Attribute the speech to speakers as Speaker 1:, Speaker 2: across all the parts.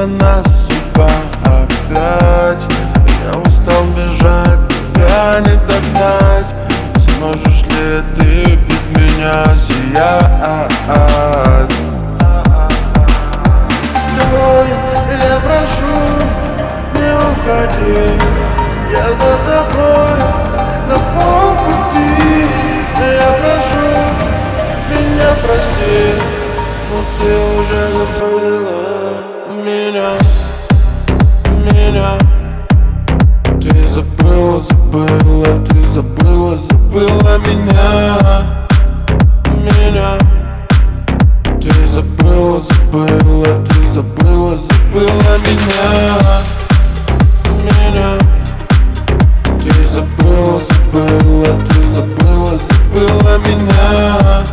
Speaker 1: Бросила нас судьба опять. Я устал бежать, тебя не догнать. Сможешь ли ты без меня сиять? Стой, я прошу, не уходи. Я за тобой на полпути. Я прошу, меня прости, но ты уже забыла меня. Ты забыла меня. Ты забыла меня. Ты забыла меня.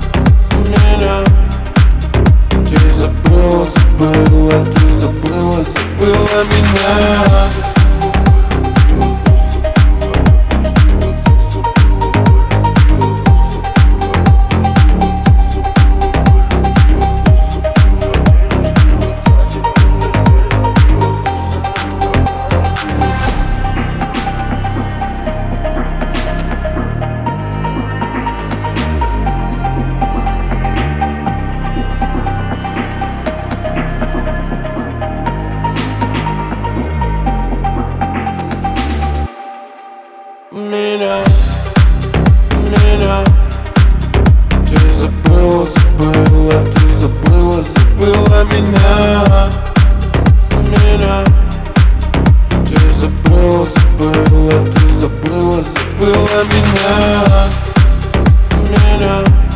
Speaker 1: Ты забыла меня. Ты забыла меня. Ты забыла меня.